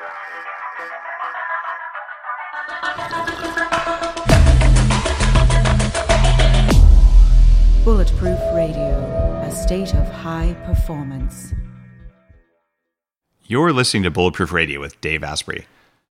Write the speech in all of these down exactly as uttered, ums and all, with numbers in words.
Bulletproof Radio, a state of high performance. You're listening to Bulletproof Radio with Dave Asprey.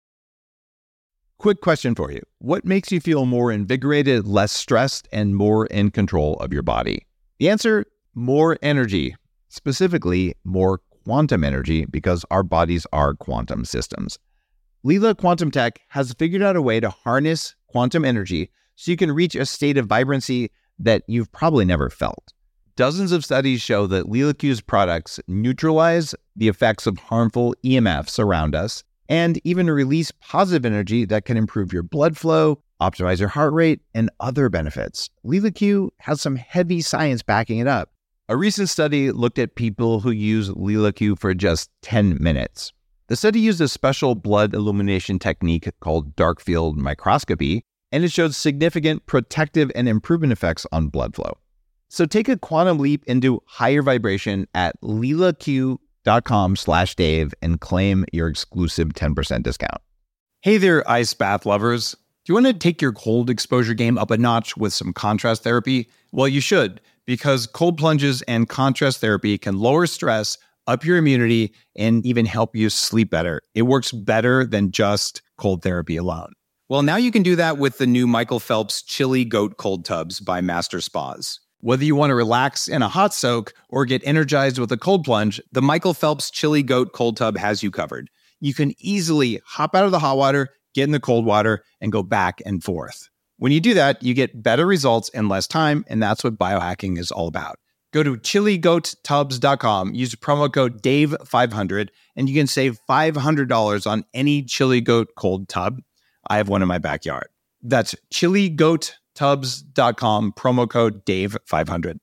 Quick question for you. What makes you feel more invigorated, less stressed, and more in control of your body? The answer, more energy. Specifically, more quantum energy, because our bodies are quantum systems. Leela Quantum Tech has figured out a way to harness quantum energy so you can reach a state of vibrancy that you've probably never felt. Dozens of studies show that LeelaQ's products neutralize the effects of harmful E M Fs around us and even release positive energy that can improve your blood flow, optimize your heart rate, and other benefits. LeelaQ has some heavy science backing it up. A recent study looked at people who use LeelaQ for just ten minutes. The study used a special blood illumination technique called dark field microscopy, and it showed significant protective and improvement effects on blood flow. So take a quantum leap into higher vibration at leelaq.com slash Dave and claim your exclusive ten percent discount. Hey there, ice bath lovers. Do you want to take your cold exposure game up a notch with some contrast therapy? Well, you should, because cold plunges and contrast therapy can lower stress, up your immunity, and even help you sleep better. It works better than just cold therapy alone. Well, now you can do that with the new Michael Phelps Chili Goat Cold Tubs by Master Spas. Whether you want to relax in a hot soak or get energized with a cold plunge, the Michael Phelps Chili Goat Cold Tub has you covered. You can easily hop out of the hot water, get in the cold water, and go back and forth. When you do that, you get better results in less time, and that's what biohacking is all about. Go to chili goat tubs dot com, use promo code Dave five hundred, and you can save five hundred dollars on any Chili Goat cold tub. I have one in my backyard. That's chili goat tubs dot com, promo code Dave five hundred.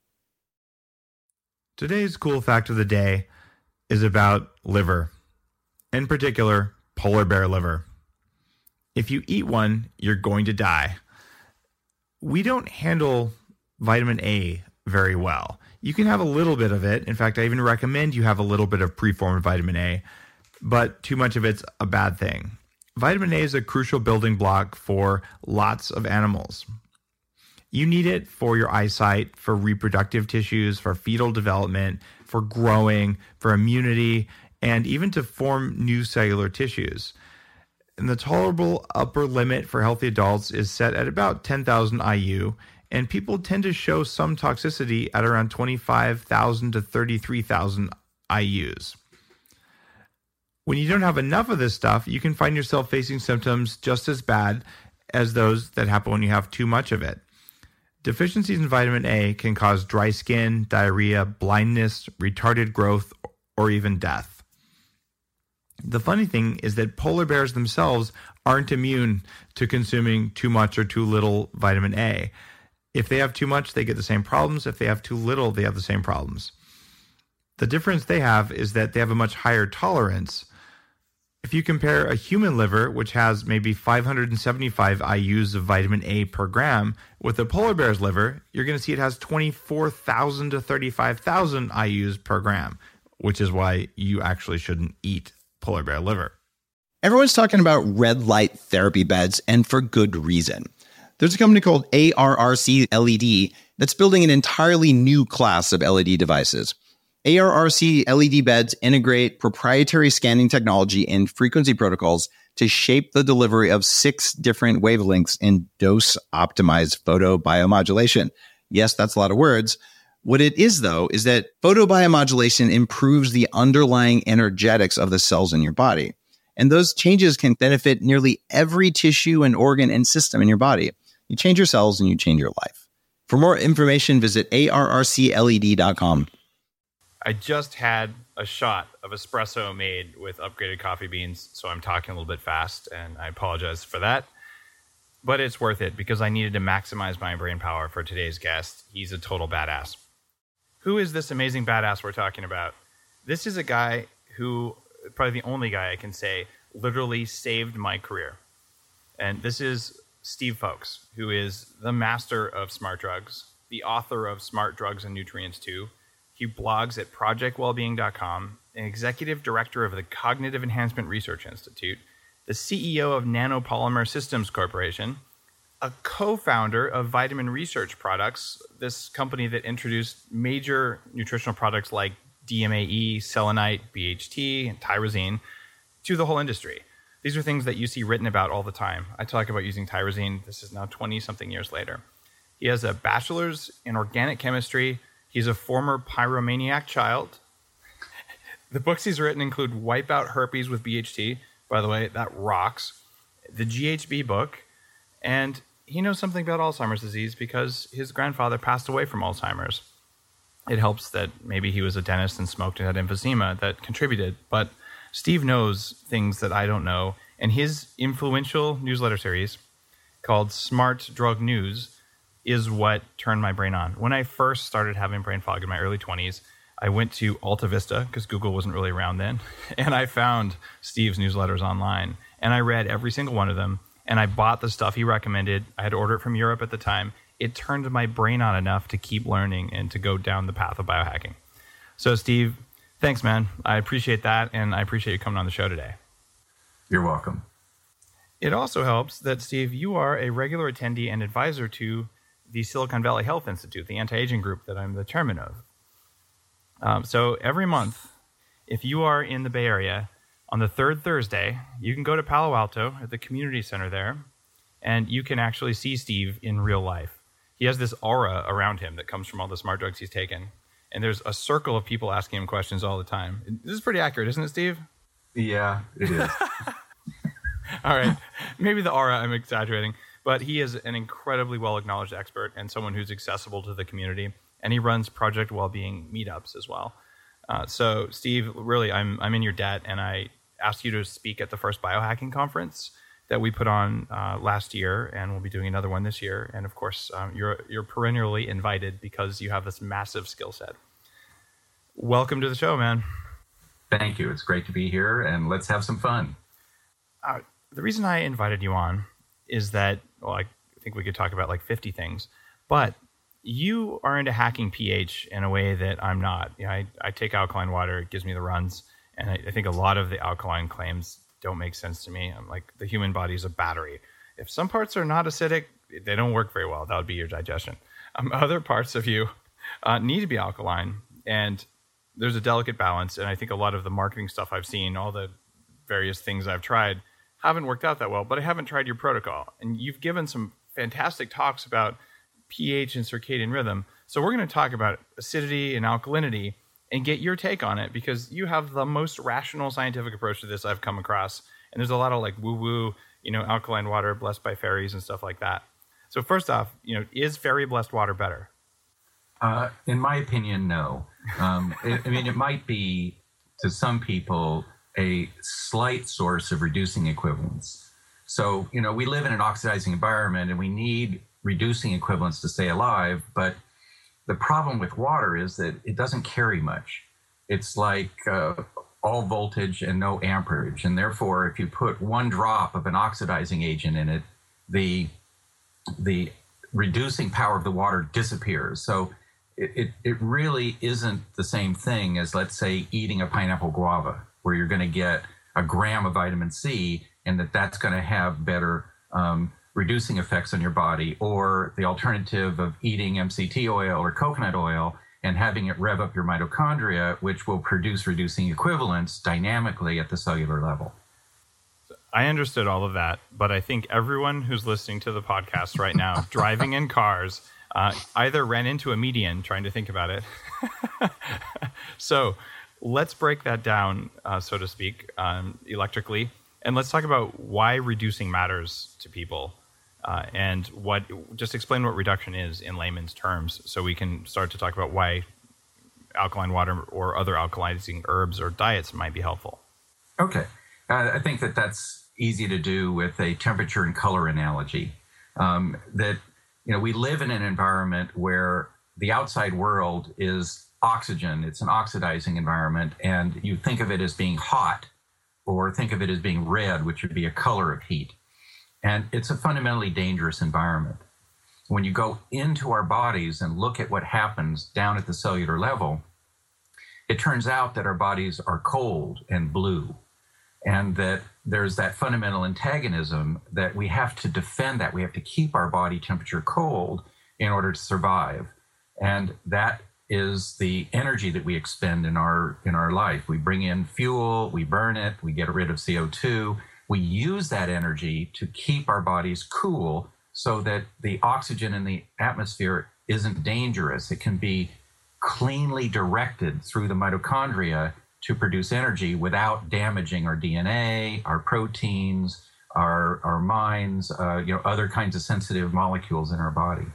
Today's cool fact of the day is about liver. In particular, polar bear liver. If you eat one, you're going to die. We don't handle vitamin A very well. You can have a little bit of it. In fact, I even recommend you have a little bit of preformed vitamin A, but too much of it's a bad thing. Vitamin A is a crucial building block for lots of animals. You need it for your eyesight, for reproductive tissues, for fetal development, for growing, for immunity, and even to form new cellular tissues. And the tolerable upper limit for healthy adults is set at about ten thousand I U, and people tend to show some toxicity at around twenty-five thousand to thirty-three thousand I U's. When you don't have enough of this stuff, you can find yourself facing symptoms just as bad as those that happen when you have too much of it. Deficiencies in vitamin A can cause dry skin, diarrhea, blindness, retarded growth, or even death. The funny thing is that polar bears themselves aren't immune to consuming too much or too little vitamin A. If they have too much, they get the same problems. If they have too little, they have the same problems. The difference they have is that they have a much higher tolerance. If you compare a human liver, which has maybe five hundred seventy-five I U's of vitamin A per gram, with a polar bear's liver, you're going to see it has twenty-four thousand to thirty-five thousand I U's per gram, which is why you actually shouldn't eat polar bear liver. Everyone's talking about red light therapy beds, and for good reason. There's a company called A R R C L E D that's building an entirely new class of L E D devices. A R R C L E D beds integrate proprietary scanning technology and frequency protocols to shape the delivery of six different wavelengths in dose-optimized photobiomodulation. Yes, that's a lot of words. What it is, though, is that photobiomodulation improves the underlying energetics of the cells in your body. And those changes can benefit nearly every tissue and organ and system in your body. You change your cells and you change your life. For more information, visit A R R C L E D dot com. I just had a shot of espresso made with upgraded coffee beans, so I'm talking a little bit fast, and I apologize for that. But it's worth it because I needed to maximize my brain power for today's guest. He's a total badass. Who is this amazing badass we're talking about? This is a guy who, probably the only guy I can say, literally saved my career. And this is Steve Fowkes, who is the master of smart drugs, the author of Smart Drugs and Nutrients two, He blogs at project wellbeing dot com, an executive director of the Cognitive Enhancement Research Institute, the C E O of Nanopolymer Systems Corporation, a co-founder of Vitamin Research Products, this company that introduced major nutritional products like D M A E, selenite, B H T, and tyrosine to the whole industry. These are things that you see written about all the time. I talk about using tyrosine. This is now twenty-something years later. He has a bachelor's in organic chemistry. He's a former pyromaniac child. The books he's written include Wipe Out Herpes with B H T. By the way, that rocks. The G H B book. And he knows something about Alzheimer's disease because his grandfather passed away from Alzheimer's. It helps that maybe he was a dentist and smoked and had emphysema that contributed. But Steve knows things that I don't know. And his influential newsletter series called Smart Drug News is what turned my brain on. When I first started having brain fog in my early twenties, I went to Alta Vista because Google wasn't really around then. And I found Steve's newsletters online. And I read every single one of them. And I bought the stuff he recommended. I had to order it from Europe at the time. It turned my brain on enough to keep learning and to go down the path of biohacking. So Steve, thanks, man. I appreciate that. And I appreciate you coming on the show today. You're welcome. It also helps that, Steve, you are a regular attendee and advisor to the Silicon Valley Health Institute, the anti-aging group that I'm the chairman of. Um, so every month, if you are in the Bay Area, on the third Thursday, you can go to Palo Alto at the community center there, and you can actually see Steve in real life. He has this aura around him that comes from all the smart drugs he's taken, and there's a circle of people asking him questions all the time. This is pretty accurate, isn't it, Steve? Yeah, it is. All right. Maybe the aura, I'm exaggerating. But he is an incredibly well-acknowledged expert and someone who's accessible to the community. And he runs Project Wellbeing meetups as well. Uh, so, Steve, really, I'm I'm in your debt. And I asked you to speak at the first biohacking conference that we put on uh, last year. And we'll be doing another one this year. And, of course, um, you're you're perennially invited because you have this massive skill set. Welcome to the show, man. Thank you. It's great to be here. And let's have some fun. Uh, the reason I invited you on is that, well, I think we could talk about like fifty things, but you are into hacking pH in a way that I'm not. You know, I, I take alkaline water, it gives me the runs, and I, I think a lot of the alkaline claims don't make sense to me. I'm like, the human body is a battery. If some parts are not acidic, they don't work very well. That would be your digestion. Um, other parts of you uh, need to be alkaline, and there's a delicate balance, and I think a lot of the marketing stuff I've seen, all the various things I've tried, haven't worked out that well, but I haven't tried your protocol. And you've given some fantastic talks about pH and circadian rhythm. So we're going to talk about acidity and alkalinity and get your take on it because you have the most rational scientific approach to this I've come across. And there's a lot of like woo-woo, you know, alkaline water blessed by fairies and stuff like that. So first off, you know, is fairy blessed water better? Uh, in my opinion, no. Um, it, I mean, it might be to some people a slight source of reducing equivalence. So, you know, we live in an oxidizing environment and we need reducing equivalence to stay alive. But the problem with water is that it doesn't carry much. It's like uh, all voltage and no amperage. And therefore, if you put one drop of an oxidizing agent in it, the, the reducing power of the water disappears. So it, it, it really isn't the same thing as, let's say, eating a pineapple guava, where you're going to get a gram of vitamin C and that that's going to have better um, reducing effects on your body, or the alternative of eating M C T oil or coconut oil and having it rev up your mitochondria, which will produce reducing equivalents dynamically at the cellular level. I understood all of that, but I think everyone who's listening to the podcast right now, driving in cars, uh, either ran into a median trying to think about it. So let's break that down, uh, so to speak, um, electrically, and let's talk about why reducing matters to people, uh, and what. Just explain what reduction is in layman's terms, so we can start to talk about why alkaline water or other alkalizing herbs or diets might be helpful. Okay, uh, I think that that's easy to do with a temperature and color analogy. Um, that you know, we live in an environment where the outside world is oxygen. It's an oxidizing environment, and you think of it as being hot, or think of it as being red, which would be a color of heat. And it's a fundamentally dangerous environment. When you go into our bodies and look at what happens down at the cellular level, it turns out that our bodies are cold and blue, and that there's that fundamental antagonism that we have to defend that. We have to keep our body temperature cold in order to survive. And that is the energy that we expend in our in our life. We bring in fuel, we burn it, we get rid of C O two. We use that energy to keep our bodies cool so that the oxygen in the atmosphere isn't dangerous. It can be cleanly directed through the mitochondria to produce energy without damaging our D N A, our proteins, our our minds, uh, you know, other kinds of sensitive molecules in our body.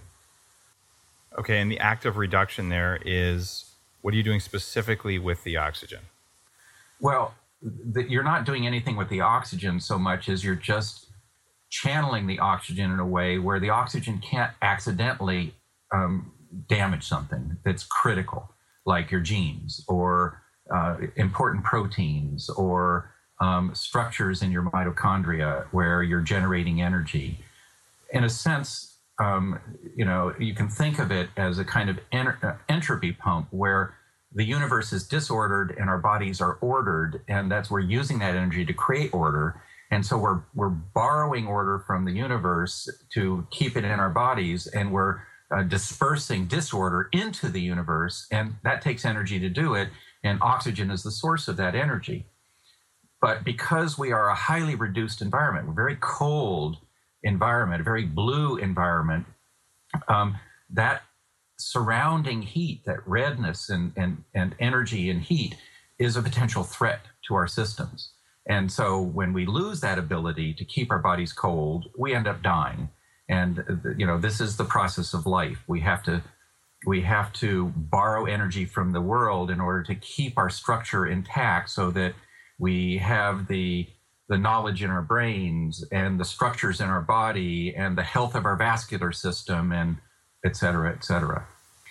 Okay, and the active reduction there is, what are you doing specifically with the oxygen? Well, the, you're not doing anything with the oxygen so much as you're just channeling the oxygen in a way where the oxygen can't accidentally um, damage something that's critical, like your genes or uh, important proteins or um, structures in your mitochondria where you're generating energy. In a sense, um, you know, you can think of it as a kind of en- entropy pump where the universe is disordered and our bodies are ordered, and that's we're using that energy to create order. And so we're we're borrowing order from the universe to keep it in our bodies, and we're uh, dispersing disorder into the universe, and that takes energy to do it, and oxygen is the source of that energy. But because we are a highly reduced environment, we're very cold environment, a very blue environment, um, that surrounding heat, that redness and, and, and energy and heat is a potential threat to our systems. And so when we lose that ability to keep our bodies cold, we end up dying. And, you know, this is the process of life. We have to, we have to borrow energy from the world in order to keep our structure intact so that we have the the knowledge in our brains and the structures in our body and the health of our vascular system and et cetera, et cetera.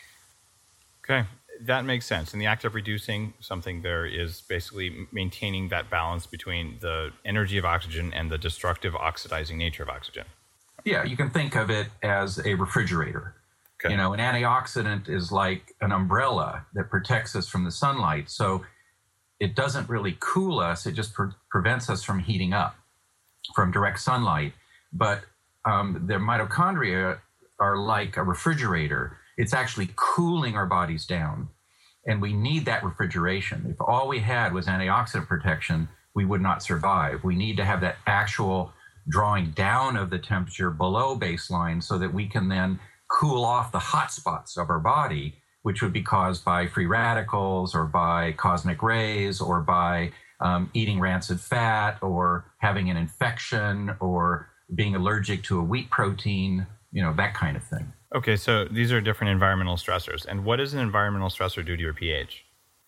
Okay, that makes sense. In the act of reducing something, there is basically maintaining that balance between the energy of oxygen and the destructive oxidizing nature of oxygen. Yeah, you can think of it as a refrigerator. Okay. You know, an antioxidant is like an umbrella that protects us from the sunlight. So it doesn't really cool us. It just pre- prevents us from heating up from direct sunlight. But um, the mitochondria are like a refrigerator. It's actually cooling our bodies down. And we need that refrigeration. If all we had was antioxidant protection, we would not survive. We need to have that actual drawing down of the temperature below baseline so that we can then cool off the hot spots of our body, which would be caused by free radicals or by cosmic rays or by um, eating rancid fat or having an infection or being allergic to a wheat protein, you know, that kind of thing. Okay, so these are different environmental stressors. And what does an environmental stressor do to your pH?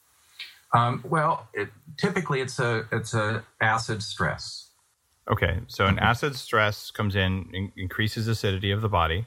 Um, well, it, typically it's a it's a acid stress. Okay, so an acid stress comes in, in, increases acidity of the body.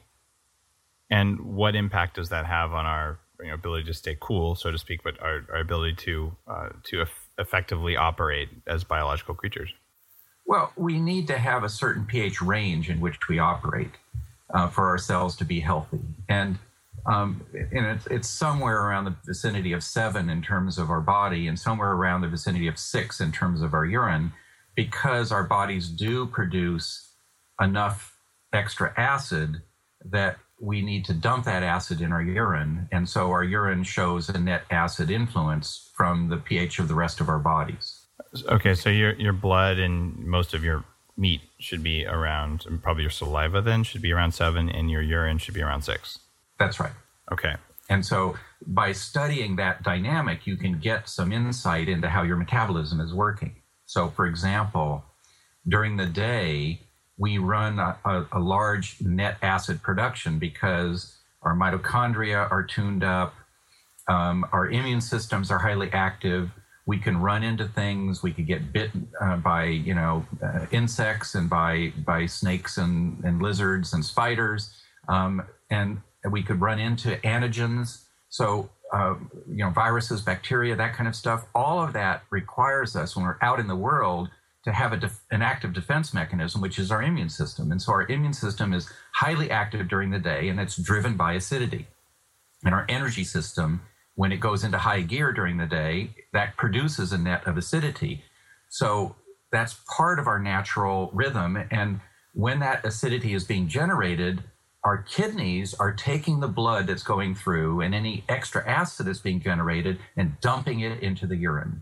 And what impact does that have on our you know, ability to stay cool, so to speak, but our, our ability to uh, to eff- effectively operate as biological creatures? Well, we need to have a certain pH range in which we operate uh, for our cells to be healthy. And, um, and it's, it's somewhere around the vicinity of seven in terms of our body and somewhere around the vicinity of six in terms of our urine, because our bodies do produce enough extra acid that we need to dump that acid in our urine. And so our urine shows a net acid influence from the pH of the rest of our bodies. Okay, so your your blood and most of your meat should be around, and probably your saliva then should be around seven, and your urine should be around six. That's right. Okay. And so by studying that dynamic, you can get some insight into how your metabolism is working. So for example, during the day, we run a, a, a large net acid production because our mitochondria are tuned up, um, our immune systems are highly active. We can run into things. We could get bitten uh, by, you know, uh, insects and by by snakes and, and lizards and spiders, um, and we could run into antigens. So, uh, you know, viruses, bacteria, that kind of stuff. All of that requires us when we're out in the world to have a def- an active defense mechanism, which is our immune system. And so our immune system is highly active during the day, and it's driven by acidity. And our energy system when it goes into high gear during the day, that produces a net of acidity. So that's part of our natural rhythm. And when that acidity is being generated, our kidneys are taking the blood that's going through and any extra acid that's being generated and dumping it into the urine.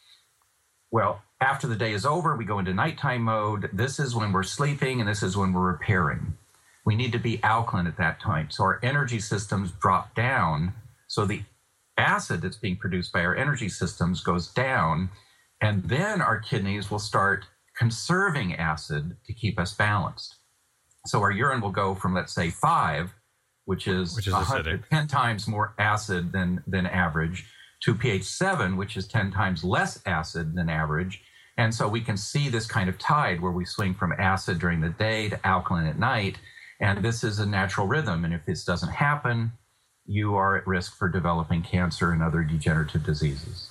Well, after the day is over, we go into nighttime mode. This is when we're sleeping, and this is when we're repairing. We need to be alkaline at that time. So our energy systems drop down. So the acid that's being produced by our energy systems goes down, and then our kidneys will start conserving acid to keep us balanced. So our urine will go from, let's say, five, which is, which is one hundred, ten times more acid than, than average, to pH seven, which is ten times less acid than average. And so we can see this kind of tide where we swing from acid during the day to alkaline at night. And this is a natural rhythm. And if this doesn't happen, you are at risk for developing cancer and other degenerative diseases.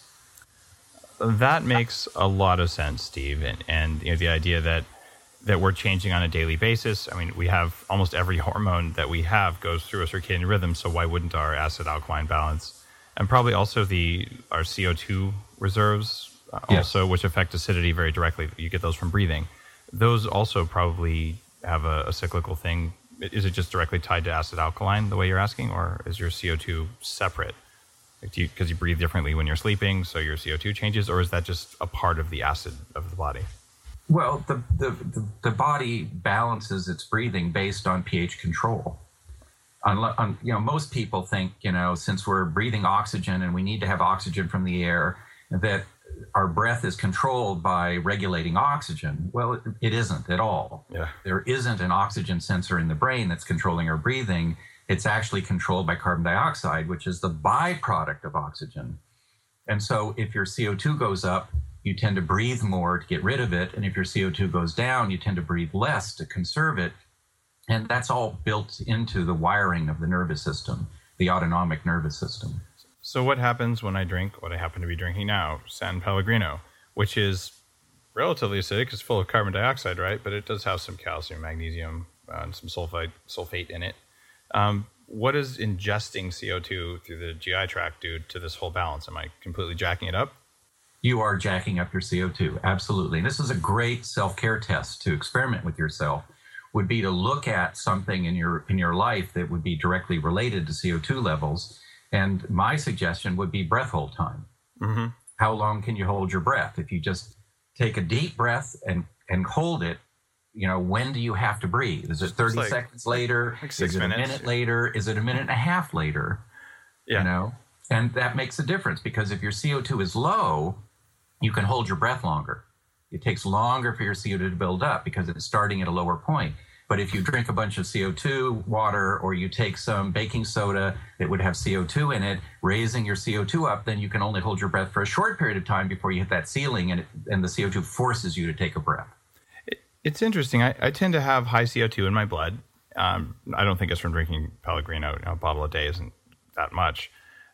That makes a lot of sense, Steve. And, and you know, the idea that that we're changing on a daily basis. I mean, we have almost every hormone that we have goes through a circadian rhythm. So why wouldn't our acid alkaline balance? And probably also the our C O two reserves uh, yes. also, which affect acidity very directly. You get those from breathing. Those also probably have a, a cyclical thing. Is it just directly tied to acid alkaline the way you're asking, or is your C O two separate? Like, do you, because you breathe differently when you're sleeping, so your C O two changes, or is that just a part of the acid of the body? Well, the, the, the, the body balances its breathing based on pH control. On, on, you know, most people think, you know, since we're breathing oxygen and we need to have oxygen from the air, that our breath is controlled by regulating oxygen. Well, it, it isn't at all. Yeah. There isn't an oxygen sensor in the brain that's controlling our breathing. It's actually controlled by carbon dioxide, which is the byproduct of oxygen. And so if your C O two goes up, you tend to breathe more to get rid of it. And if your C O two goes down, you tend to breathe less to conserve it. And that's all built into the wiring of the nervous system, the autonomic nervous system. So what happens when I drink what I happen to be drinking now, San Pellegrino, which is relatively acidic, it's full of carbon dioxide, right? But it does have some calcium, magnesium, uh, and some sulfite, sulfate in it. Um, what does ingesting C O two through the G I tract do to this whole balance? Am I completely jacking it up? You are jacking up your C O two, absolutely. And this is a great self-care test to experiment with yourself, would be to look at something in your in your life that would be directly related to C O two levels. And my suggestion would be breath hold time. Mm-hmm. How long can you hold your breath? If you just take a deep breath and, and hold it, you know, when do you have to breathe? Is it thirty like, seconds later? Like six Is it minutes. a minute later? Is it a minute and a half later? Yeah. You know, and that makes a difference because if your C O two is low, you can hold your breath longer. It takes longer for your C O two to build up because it's starting at a lower point. But if you drink a bunch of C O two water or you take some baking soda that would have C O two in it, raising your C O two up, then you can only hold your breath for a short period of time before you hit that ceiling and, it, and the C O two forces you to take a breath. It, it's interesting. I, I tend to have high C O two in my blood. Um, I don't think it's from drinking Pellegrino. You know, a bottle a day isn't that much.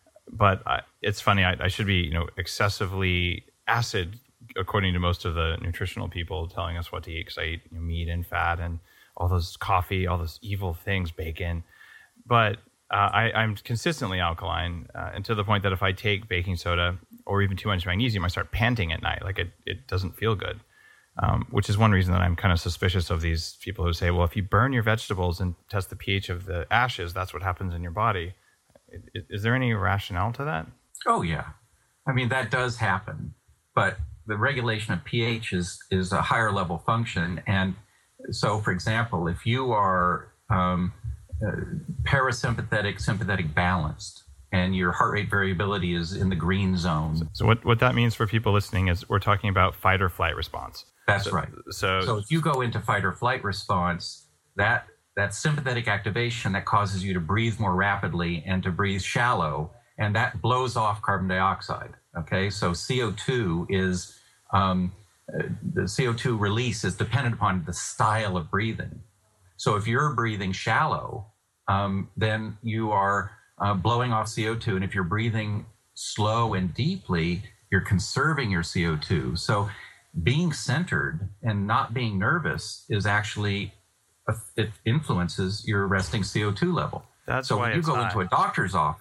But I, it's funny. I, I should be, you know, excessively acid, according to most of the nutritional people telling us what to eat, because I eat you know, meat and fat and all those coffee, all those evil things, bacon. But uh, I, I'm consistently alkaline, uh, and to the point that if I take baking soda or even too much magnesium, I start panting at night. Like it, it doesn't feel good, um, which is one reason that I'm kind of suspicious of these people who say, well, if you burn your vegetables and test the pH of the ashes, that's what happens in your body. Is, is there any rationale to that? Oh, yeah. I mean, that does happen. But the regulation of pH is, is a higher level function. And so, for example, if you are um, uh, parasympathetic, sympathetic balanced, and your heart rate variability is in the green zone. So, so what, what that means for people listening is we're talking about fight or flight response. That's so, right. So, so if you go into fight or flight response, that, that sympathetic activation that causes you to breathe more rapidly and to breathe shallow, and that blows off carbon dioxide. Okay, so C O two is... Um, Uh, the C O two release is dependent upon the style of breathing. So if you're breathing shallow, um, then you are uh, blowing off C O two. And if you're breathing slow and deeply, you're conserving your C O two. So being centered and not being nervous is actually, it influences your resting C O two level. That's so why when you it's go high. into a doctor's office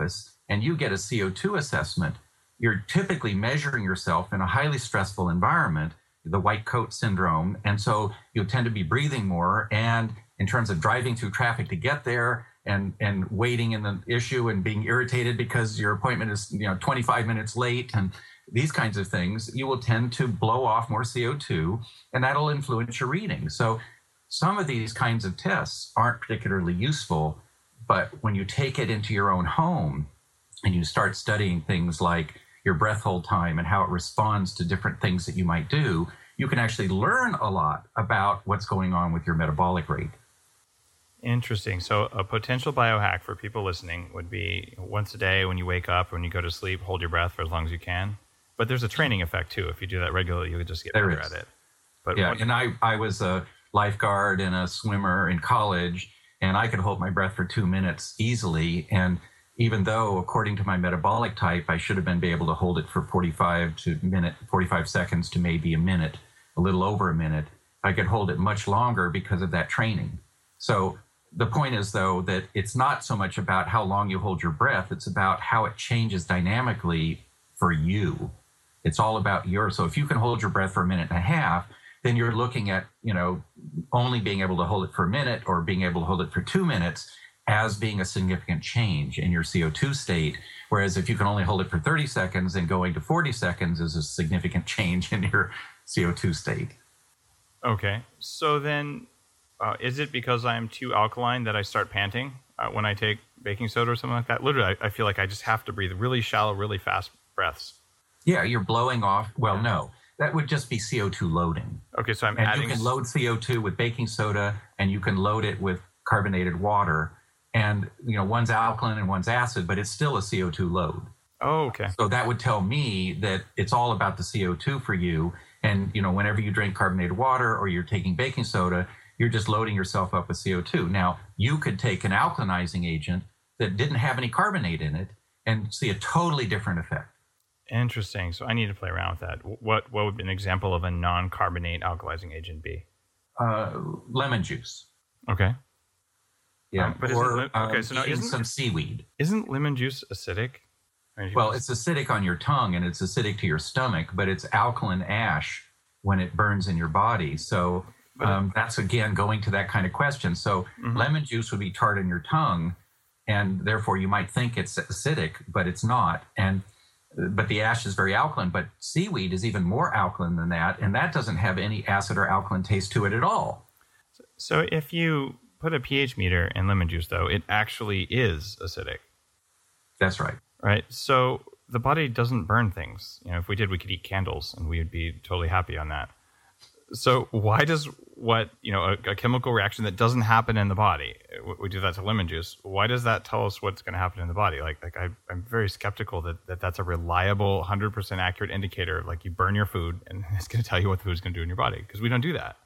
and you get a C O two assessment, you're typically measuring yourself in a highly stressful environment, the white coat syndrome. And so you'll tend to be breathing more. And in terms of driving through traffic to get there and, and waiting in the issue and being irritated because your appointment is, you know, twenty-five minutes late and these kinds of things, you will tend to blow off more C O two, and that'll influence your reading. So some of these kinds of tests aren't particularly useful, but when you take it into your own home and you start studying things like your breath hold time and how it responds to different things that you might do, you can actually learn a lot about what's going on with your metabolic rate. Interesting. So a potential biohack for people listening would be once a day when you wake up, when you go to sleep, hold your breath for as long as you can. But there's a training effect too. If you do that regularly, you could just get There better is. at it. But Yeah, what- and I, I was a lifeguard and a swimmer in college, and I could hold my breath for two minutes easily. And even though, according to my metabolic type, I should have been able to hold it for forty-five to minute, forty-five seconds to maybe a minute, a little over a minute, I could hold it much longer because of that training. So the point is, though, that it's not so much about how long you hold your breath, it's about how it changes dynamically for you. It's all about your, so if you can hold your breath for a minute and a half, then you're looking at, you know, only being able to hold it for a minute or being able to hold it for two minutes as being a significant change in your C O two state. Whereas if you can only hold it for thirty seconds, then going to forty seconds is a significant change in your C O two state. Okay. So then, uh, is it because I'm too alkaline that I start panting uh, when I take baking soda or something like that? Literally, I, I feel like I just have to breathe really shallow, really fast breaths. Yeah, you're blowing off. Well, no, that would just be C O two loading. Okay, so I'm And adding... you can load C O two with baking soda, and you can load it with carbonated water. And, you know, one's alkaline and one's acid, but it's still a C O two load. Oh, okay. So that would tell me that it's all about the C O two for you. And, you know, whenever you drink carbonated water or you're taking baking soda, you're just loading yourself up with C O two. Now, you could take an alkalinizing agent that didn't have any carbonate in it and see a totally different effect. Interesting. So I need to play around with that. What what would an example of a non-carbonate alkalizing agent be? Uh, lemon juice. Okay. Yeah. Um, but isn't or li- okay, um, so now eating isn't- some seaweed. Isn't lemon juice acidic? I mean, Well, it's acidic on your tongue and it's acidic to your stomach, but it's alkaline ash when it burns in your body. So um, that's, again, going to that kind of question. So Mhm. lemon juice would be tart on your tongue, and therefore you might think it's acidic, but it's not. And but the ash is very alkaline. But seaweed is even more alkaline than that, and that doesn't have any acid or alkaline taste to it at all. So if you put a pH meter in lemon juice, though, it actually is acidic, That's right. right? So the body doesn't burn things. You know, if we did, we could eat candles, and we would be totally happy on that. So why does what, you know, a, a chemical reaction that doesn't happen in the body, we, we do that to lemon juice, why does that tell us what's going to happen in the body? Like, like I, I'm very skeptical that, that that's a reliable, one hundred percent accurate indicator. Like, you burn your food, and it's going to tell you what the food's going to do in your body, because we don't do that.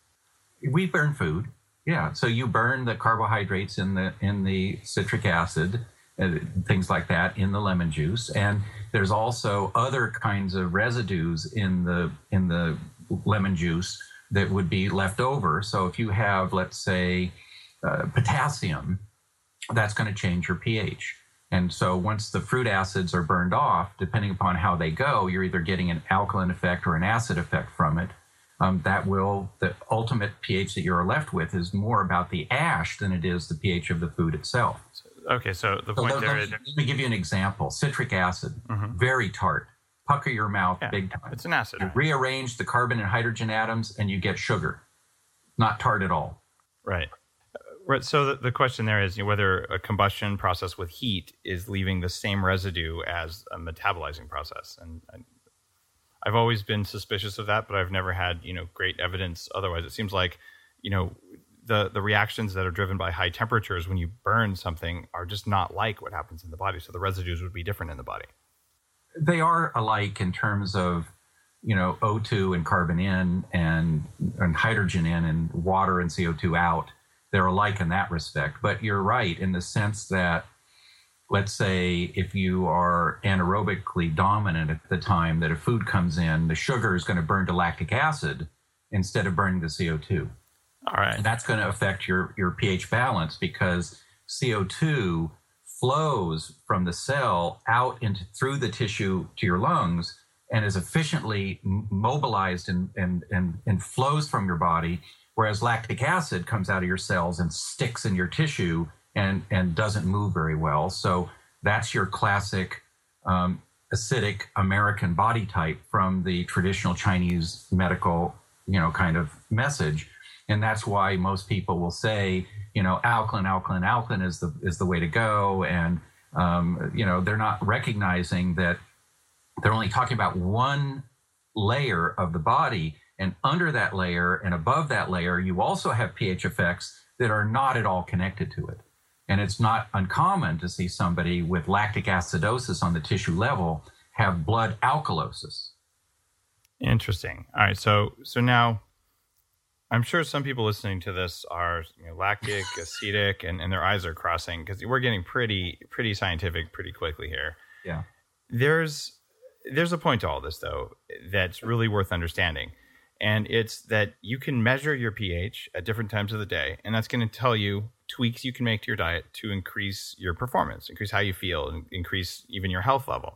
We burn food. Yeah. So you burn the carbohydrates in the in the citric acid, uh, things like that in the lemon juice. And there's also other kinds of residues in the in the lemon juice that would be left over. So if you have, let's say, uh, potassium, that's going to change your pH. And so once the fruit acids are burned off, depending upon how they go, you're either getting an alkaline effect or an acid effect from it. Um, that will, the ultimate pH that you're left with is more about the ash than it is the pH of the food itself. Okay, so the So point let, there let is, me, let me give you an example. Citric acid, Mhm. very tart. Pucker your mouth yeah, big time. it's an acid. You rearrange the carbon and hydrogen atoms and you get sugar. Not tart at all. Right. Uh, Right. So the, the question there is, you know, whether a combustion process with heat is leaving the same residue as a metabolizing process. And, and I've always been suspicious of that, but I've never had, you know, great evidence otherwise. It seems like, you know, the, the reactions that are driven by high temperatures when you burn something are just not like what happens in the body. So the residues would be different in the body. They are alike in terms of, you know, O two and carbon in and, and hydrogen in and water and C O two out. They're alike in that respect. But you're right in the sense that, let's say if you are anaerobically dominant at the time that a food comes in, the sugar is going to burn to lactic acid instead of burning the C O two. All right. And that's going to affect your, your pH balance because C O two flows from the cell out into through the tissue to your lungs and is efficiently mobilized and, and, and, and flows from your body, whereas lactic acid comes out of your cells and sticks in your tissue and, and doesn't move very well. So that's your classic um, acidic American body type from the traditional Chinese medical, you know, kind of message. And that's why most people will say, you know, alkaline, alkaline, alkaline is the is the way to go. And, um, you know, they're not recognizing that they're only talking about one layer of the body. And under that layer and above that layer, you also have pH effects that are not at all connected to it. And it's not uncommon to see somebody with lactic acidosis on the tissue level have blood alkalosis. Interesting. All right. So, so now I'm sure some people listening to this are, you know, lactic, acidic, and, and their eyes are crossing because we're getting pretty, pretty scientific pretty quickly here. Yeah. There's, there's a point to all this though, that's really worth understanding. And it's that you can measure your pH at different times of the day, and that's going to tell you tweaks you can make to your diet to increase your performance, increase how you feel, and increase even your health level.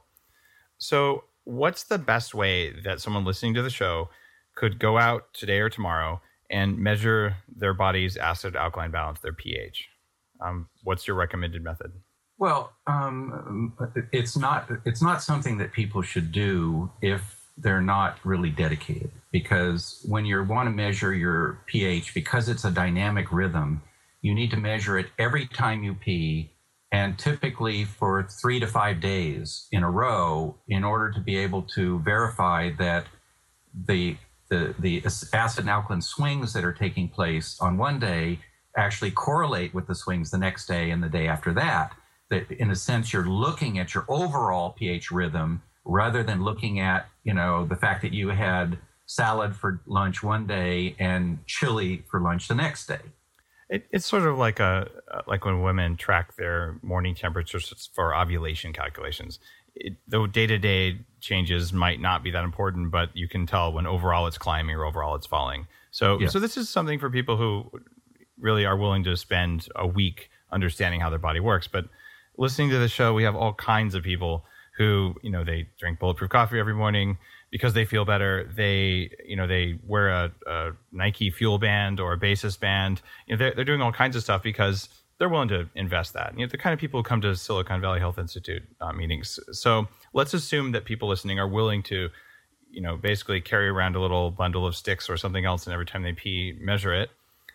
So what's the best way that someone listening to the show could go out today or tomorrow and measure their body's acid-alkaline balance, their pH? Um, what's your recommended method? Well, um, it's not it's not something that people should do if they're not really dedicated, because when you want to measure your pH, because it's a dynamic rhythm, you need to measure it every time you pee, and typically for three to five days in a row, in order to be able to verify that the the the acid and alkaline swings that are taking place on one day actually correlate with the swings the next day and the day after that. That in a sense, you're looking at your overall pH rhythm rather than looking at, you know, the fact that you had salad for lunch one day and chili for lunch the next day. It, it's sort of like a like when women track their morning temperatures for ovulation calculations. It, the day-to-day changes might not be that important, but you can tell when overall it's climbing or overall it's falling. So, yeah. so this is something for people who really are willing to spend a week understanding how their body works. But listening to the show, we have all kinds of people who, you know, they drink bulletproof coffee every morning because they feel better. They, you know, they wear a, a Nike Fuel band or a Basis band. You know, they're, they're doing all kinds of stuff because they're willing to invest that. You know, the kind of people who come to Silicon Valley Health Institute uh, meetings. So let's assume that people listening are willing to, you know, basically carry around a little bundle of sticks or something else, and every time they pee, measure it.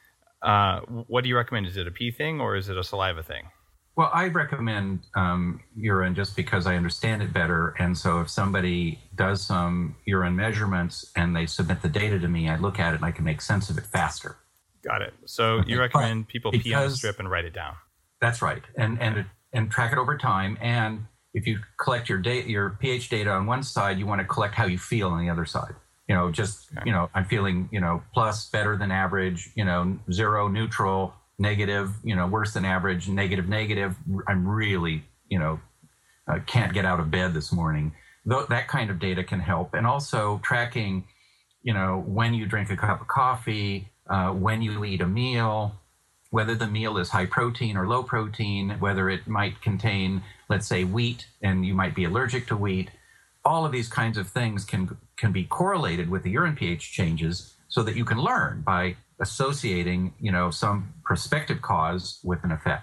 Uh, what do you recommend? Is it a pee thing or is it a saliva thing? Well, I recommend um, urine just because I understand it better. And so if somebody does some urine measurements and they submit the data to me, I look at it and I can make sense of it faster. Got it. So you recommend people pee on a strip and write it down. That's right. And and and track it over time. And if you collect your data, your pH data on one side, you want to collect how you feel on the other side. You know, just, okay. you know, I'm feeling, you know, plus, better than average, you know, zero, neutral, negative, you know, worse than average, negative, negative. I'm really, you know, uh, can't get out of bed this morning. Th- that kind of data can help. And also tracking, you know, when you drink a cup of coffee, uh, when you eat a meal, whether the meal is high protein or low protein, whether it might contain, let's say, wheat, and you might be allergic to wheat. All of these kinds of things can can be correlated with the urine pH changes so that you can learn by associating, you know, some prospective cause with an effect.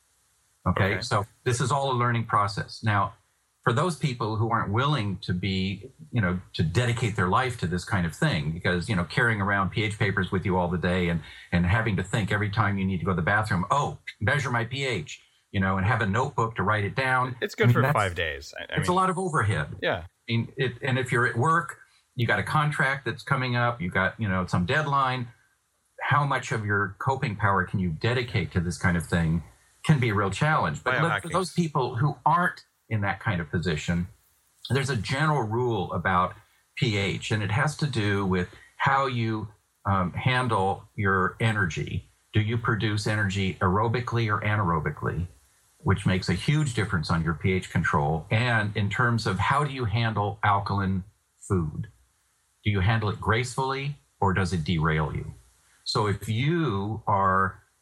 Okay? okay. So this is all a learning process. Now, for those people who aren't willing to be, you know, to dedicate their life to this kind of thing, because, you know, carrying around pH papers with you all the day and, and having to think every time you need to go to the bathroom, oh, measure my pH, you know, and have a notebook to write it down. It's good I mean, for five days. I, I it's mean, a lot of overhead. Yeah. I mean, it, and if you're at work, you got a contract that's coming up, you got, you know, some deadline. How much of your coping power can you dedicate to this kind of thing can be a real challenge. But look, for those people who aren't in that kind of position, there's a general rule about pH, and it has to do with how you um, handle your energy. Do you produce energy aerobically or anaerobically, which makes a huge difference on your pH control, and in terms of how do you handle alkaline food? Do you handle it gracefully or does it derail you? So if you are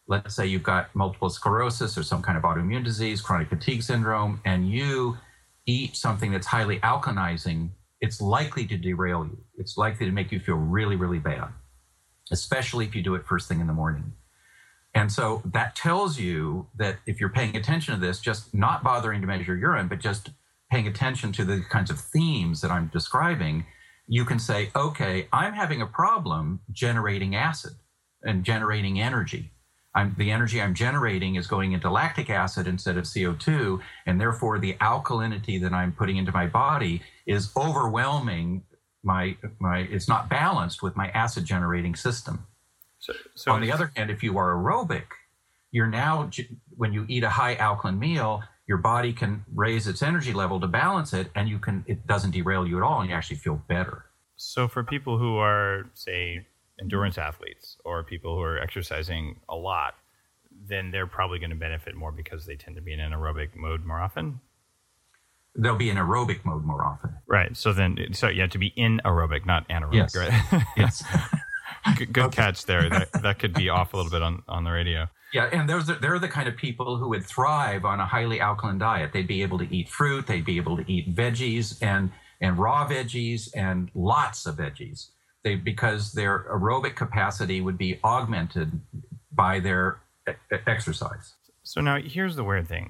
let's say you've got multiple sclerosis or some kind of autoimmune disease, chronic fatigue syndrome, and you eat something that's highly alkalinizing, it's likely to derail you. It's likely to make you feel really, really bad, especially if you do it first thing in the morning. And so that tells you that if you're paying attention to this, just not bothering to measure urine, but just paying attention to the kinds of themes that I'm describing, you can say, okay, I'm having a problem generating acid and generating energy. I'm, the energy I'm generating is going into lactic acid instead of C O two, and therefore the alkalinity that I'm putting into my body is overwhelming my, my it's not balanced with my acid generating system. So, so on the other hand, if you are aerobic, you're now, when you eat a high alkaline meal, your body can raise its energy level to balance it, and you can it doesn't derail you at all, and you actually feel better. So for people who are, say, endurance athletes or people who are exercising a lot, then they're probably going to benefit more because they tend to be in an aerobic mode more often. They'll be in aerobic mode more often. Right. So then, so you have to be in aerobic, not anaerobic, yes. right? Yes. Good, good catch there. That, that could be off a little bit on, on the radio. Yeah, and those are, they're the kind of people who would thrive on a highly alkaline diet. They'd be able to eat fruit, they'd be able to eat veggies and, and raw veggies and lots of veggies. They, because their aerobic capacity would be augmented by their e- exercise. So now here's the weird thing.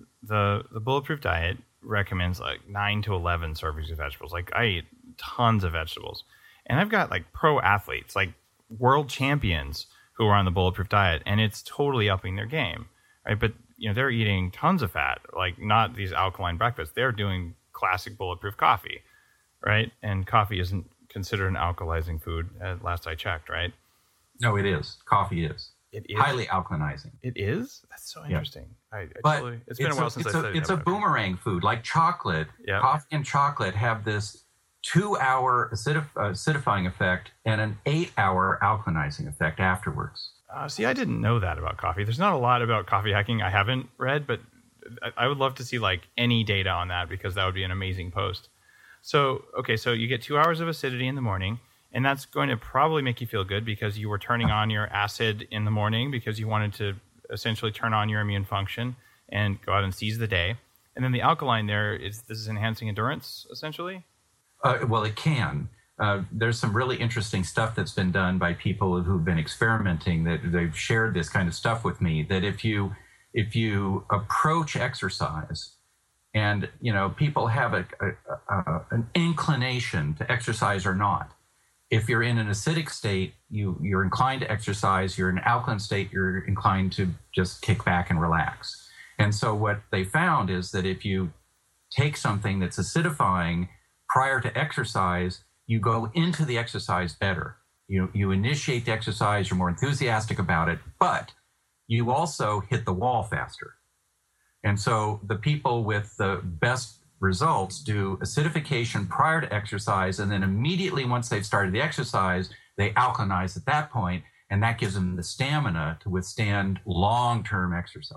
The the Bulletproof diet recommends like nine to eleven servings of vegetables. Like I eat tons of vegetables. And I've got like pro athletes, like world champions who are on the Bulletproof diet, and it's totally upping their game, right? But you know, they're eating tons of fat, like not these alkaline breakfasts. They're doing classic Bulletproof coffee, right? And coffee isn't considered an alkalizing food, at last I checked, right? No, it is. Coffee is. It is highly alkalinizing. It is? That's so interesting. Yeah. I, I but totally, it's been it's a while a, since I studied a, It's a that, boomerang food, like chocolate. Yep. Coffee and chocolate have this two-hour acidif- acidifying effect and an eight-hour alkalinizing effect afterwards. Uh, see, I didn't know that about coffee. There's not a lot about coffee hacking I haven't read, but I, I would love to see like any data on that because that would be an amazing post. So, okay, so you get two hours of acidity in the morning, and that's going to probably make you feel good because you were turning on your acid in the morning because you wanted to essentially turn on your immune function and go out and seize the day. And then the alkaline there is this is enhancing endurance, essentially? Uh, well, it can. Uh, there's some really interesting stuff that's been done by people who've been experimenting that they've shared this kind of stuff with me, that if you if you approach exercise and, you know, people have a, a, a, an inclination to exercise or not. If you're in an acidic state, you, you're inclined to exercise. You're in an alkaline state, you're inclined to just kick back and relax. And so what they found is that if you take something that's acidifying prior to exercise, you go into the exercise better. You, you initiate the exercise, you're more enthusiastic about it, but you also hit the wall faster. And so the people with the best results do acidification prior to exercise, and then immediately once they've started the exercise, they alkalinize at that point, and that gives them the stamina to withstand long-term exercise.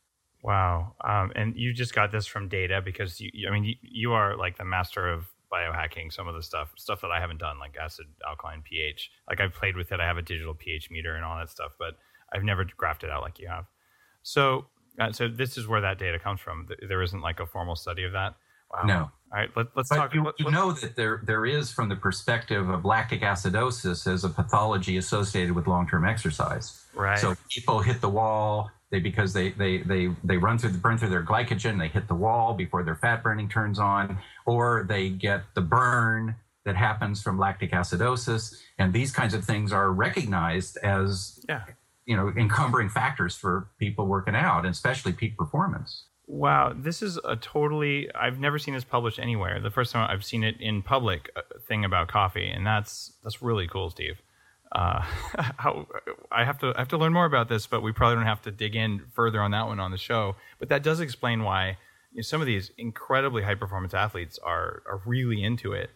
Wow. Um, and you just got this from data because, you, I mean, you, you are like the master of biohacking some of the stuff, stuff that I haven't done, like acid, alkaline, pH. Like I've played with it. I have a digital pH meter and all that stuff, but I've never graphed it out like you have. So, uh, so this is where that data comes from. There isn't like a formal study of that. Wow. No. All right. Let, let's but talk. You, let, you know that there there is, from the perspective of lactic acidosis, as a pathology associated with long-term exercise. Right. So people hit the wall. They because they they they they run through burn through their glycogen. They hit the wall before their fat burning turns on, or they get the burn that happens from lactic acidosis. And these kinds of things are recognized as yeah. you know encumbering factors for people working out, and especially peak performance. Wow, this is a totally, I've never seen this published anywhere. The first time I've seen it in public uh, thing about coffee, and that's that's really cool, Steve. Uh, how I have to I have to learn more about this, but we probably don't have to dig in further on that one on the show. But that does explain why you know, some of these incredibly high performance athletes are are really into it.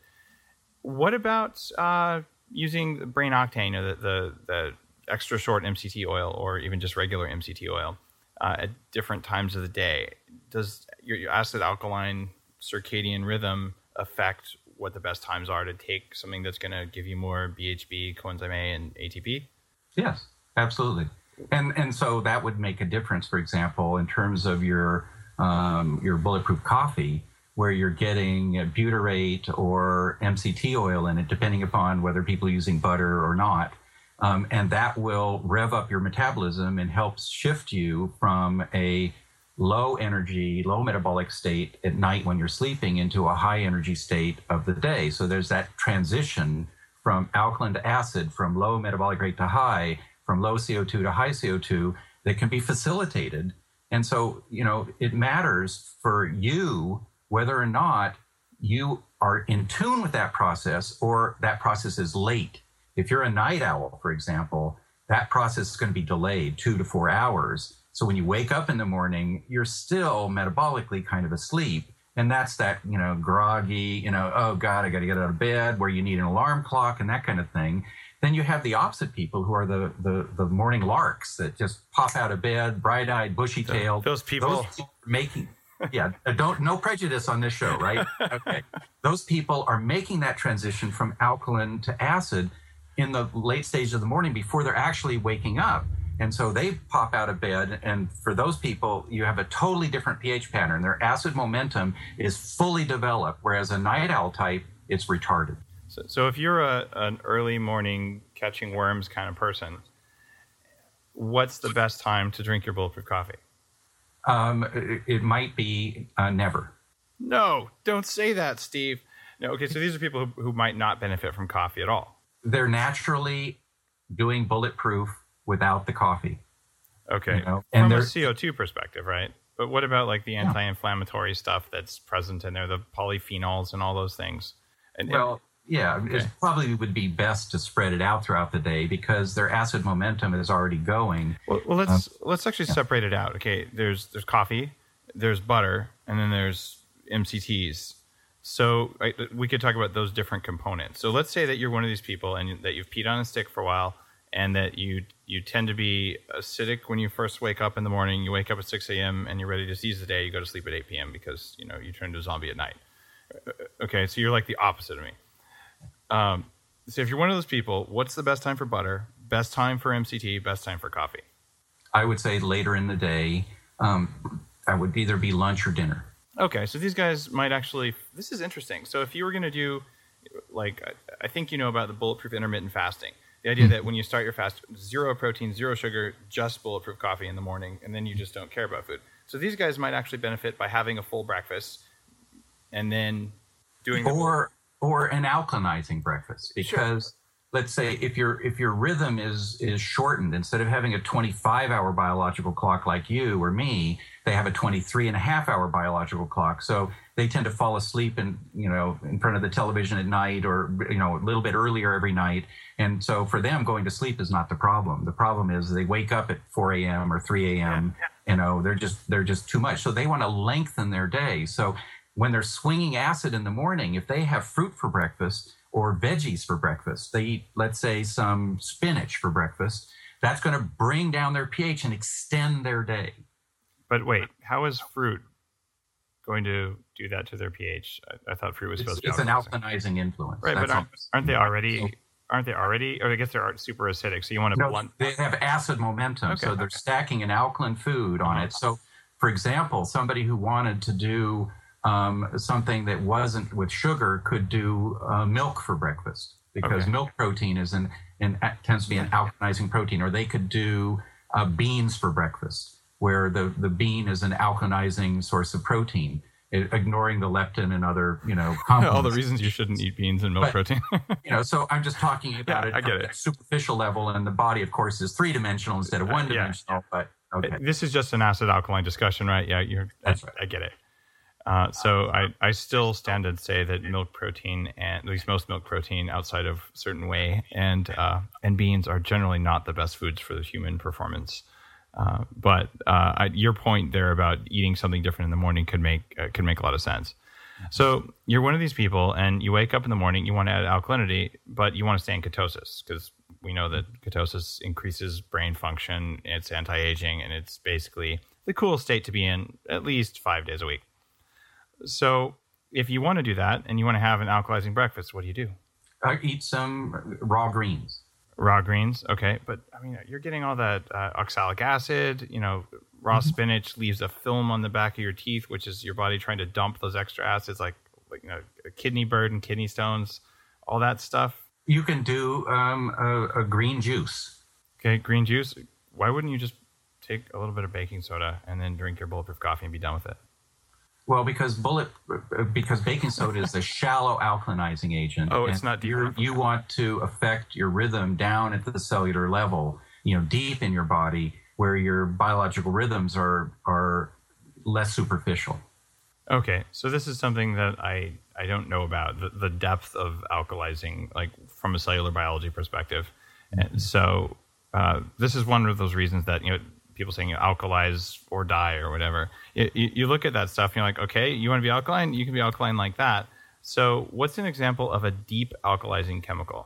What about uh, using brain octane, you know, the, the the extra short M C T oil, or even just regular M C T oil? Uh, at different times of the day? Does your, your acid alkaline circadian rhythm affect what the best times are to take something that's going to give you more B H B, coenzyme A, and A T P? Yes, absolutely. And and so that would make a difference, for example, in terms of your um, your bulletproof coffee, where you're getting butyrate or M C T oil in it, depending upon whether people are using butter or not. Um, and that will rev up your metabolism and help shift you from a low energy, low metabolic state at night when you're sleeping into a high energy state of the day. So there's that transition from alkaline to acid, from low metabolic rate to high, from low C O two to high C O two that can be facilitated. And so, you know, it matters for you whether or not you are in tune with that process or that process is late. If you're a night owl, for example, that process is going to be delayed two to four hours. So when you wake up in the morning, you're still metabolically kind of asleep. And that's that, you know, groggy, you know, oh God, I got to get out of bed, where you need an alarm clock and that kind of thing. Then you have the opposite people who are the the, the morning larks that just pop out of bed, bright-eyed, bushy-tailed. Those people. Those people are making, yeah, don't, no prejudice on this show, right? Okay. Those people are making that transition from alkaline to acid in the late stage of the morning before they're actually waking up. And so they pop out of bed, and for those people, you have a totally different pH pattern. Their acid momentum is fully developed, whereas a night owl type, it's retarded. So, so if you're a, an early morning catching worms kind of person, what's the best time to drink your bulletproof coffee? Um, it, it might be uh, never. No, don't say that, Steve. No, okay, so these are people who, who might not benefit from coffee at all. They're naturally doing bulletproof without the coffee. Okay, you know? From and a C O two perspective, right? But what about like the anti-inflammatory yeah. stuff that's present in there, the polyphenols and all those things? And, well, yeah, okay. It probably would be best to spread it out throughout the day because their acid momentum is already going. Well, well let's um, let's actually yeah. separate it out. Okay, there's there's coffee, there's butter, and then there's M C Ts. So I, we could talk about those different components. So let's say that you're one of these people and that you've peed on a stick for a while, and that you you tend to be acidic when you first wake up in the morning. You wake up at six a.m. and you're ready to seize the day. You go to sleep at eight p.m. because you know you turn into a zombie at night. Okay, so you're like the opposite of me. Um, so if you're one of those people, what's the best time for butter? Best time for M C T? Best time for coffee? I would say later in the day. Um, that would either be lunch or dinner. Okay, so these guys might actually. This is interesting. So if you were going to do, like, I think you know about the bulletproof intermittent fasting. The idea that when you start your fast, zero protein, zero sugar, just bulletproof coffee in the morning, and then you just don't care about food. So these guys might actually benefit by having a full breakfast and then doing or the- or an alkalinizing breakfast. Because sure. let's say if your if your rhythm is is shortened, instead of having a twenty-five hour biological clock like you or me, they have a twenty-three and a half hour biological clock. So they tend to fall asleep in, you know, in front of the television at night or, you know, a little bit earlier every night. And so for them, going to sleep is not the problem. The problem is they wake up at four a.m. or three a.m. Yeah. You know, they're just they're just too much. So they want to lengthen their day. So when they're swinging acid in the morning, if they have fruit for breakfast or veggies for breakfast, they eat, let's say, some spinach for breakfast, that's going to bring down their pH and extend their day. But wait, how is fruit going to do that to their pH? I, I thought fruit was supposed it's, to be It's an alkalinizing influence. Right, that's but aren't, aren't they already, aren't they already, or I guess they're super acidic, so you want to no, blunt. They have acid momentum, okay, so they're okay. stacking an alkaline food on it. So, for example, somebody who wanted to do um, something that wasn't with sugar could do uh, milk for breakfast because okay. milk protein is an, an, tends to be an alkalinizing protein, or they could do uh, beans for breakfast, where the, the bean is an alkalinizing source of protein, ignoring the leptin and other, you know, compounds. All the reasons you shouldn't eat beans and milk but, protein. you know, so I'm just talking about yeah, it I get at it. a superficial level, and the body, of course, is three-dimensional instead of one-dimensional, uh, yeah. but okay. This is just an acid-alkaline discussion, right? Yeah, you're. That's I, right. I get it. Uh, so I, I still stand and say that milk protein, and at least most milk protein outside of certain whey and uh, and beans are generally not the best foods for the human performance. Uh, but uh, I, your point there about eating something different in the morning could make uh, could make a lot of sense. So you're one of these people, and you wake up in the morning, you want to add alkalinity, but you want to stay in ketosis because we know that ketosis increases brain function, it's anti-aging, and it's basically the cool state to be in at least five days a week. So if you want to do that and you want to have an alkalizing breakfast, what do you do? I eat some raw greens. Raw greens, okay. But, I mean, you're getting all that uh, oxalic acid, you know, raw mm-hmm. spinach leaves a film on the back of your teeth, which is your body trying to dump those extra acids like, like you know, a kidney burden, kidney stones, all that stuff. You can do um, a, a green juice. Okay, green juice. Why wouldn't you just take a little bit of baking soda and then drink your bulletproof coffee and be done with it? Well, because bullet because baking soda is a shallow alkalinizing agent. Oh, it's not deep enough. You want to affect your rhythm down at the cellular level, you know, deep in your body, where your biological rhythms are are less superficial. Okay, so this is something that I, I don't know about, the, the depth of alkalizing, like from a cellular biology perspective. And so uh, this is one of those reasons that, you know, people saying you know, alkalize or die or whatever. You, you, you look at that stuff and you're like, okay, you want to be alkaline? You can be alkaline like that. So what's an example of a deep alkalizing chemical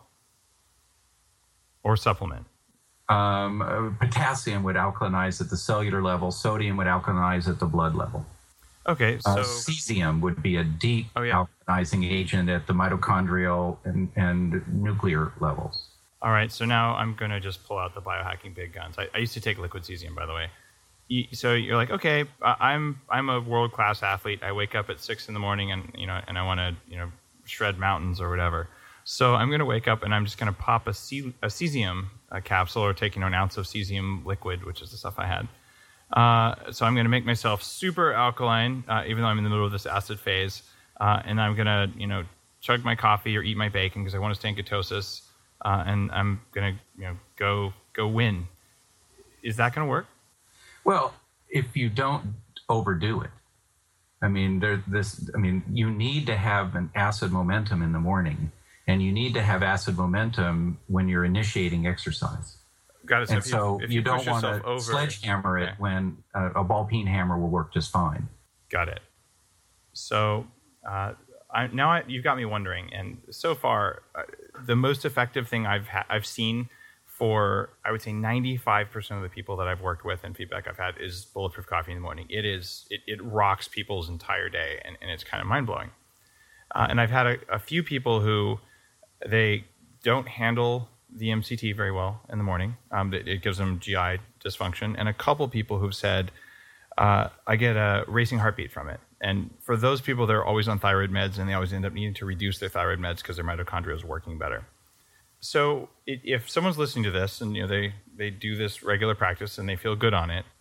or supplement? Um, uh, potassium would alkalinize at the cellular level. Sodium would alkalinize at the blood level. Okay, so... Uh, cesium would be a deep oh, yeah. alkalizing agent at the mitochondrial and, and nuclear levels. All right, so now I'm going to just pull out the biohacking big guns. I, I used to take liquid cesium, by the way. You, so you're like, okay, I'm I'm a world-class athlete. I wake up at six in the morning and, you know, and I want to, you know, shred mountains or whatever. So I'm going to wake up and I'm just going to pop a, ce- a cesium a capsule or take, you know, an ounce of cesium liquid, which is the stuff I had. Uh, so I'm going to make myself super alkaline, uh, even though I'm in the middle of this acid phase. Uh, and I'm going to, you know, chug my coffee or eat my bacon because I want to stay in ketosis. Uh, and I'm going to, you know, go go win. Is that going to work? Well, if you don't overdo it. I mean, there this I mean, you need to have an acid momentum in the morning, and you need to have acid momentum when you're initiating exercise. Got it. So, and if so you, if you, you don't want to over, sledgehammer okay. it when uh, a ball peen hammer will work just fine. Got it. So uh, I, now I, you've got me wondering. And so far, uh, the most effective thing I've ha- I've seen for I would say ninety-five percent of the people that I've worked with and feedback I've had is bulletproof coffee in the morning. It is it, it rocks people's entire day, and, and it's kind of mind blowing. Uh, and I've had a, a few people who they don't handle the M C T very well in the morning. Um, it, it gives them G I dysfunction, and a couple people who've said, uh, I get a racing heartbeat from it. And for those people, they're always on thyroid meds, and they always end up needing to reduce their thyroid meds because their mitochondria is working better. So it, if someone's listening to this and, you know, they, they do this regular practice and they feel good on it,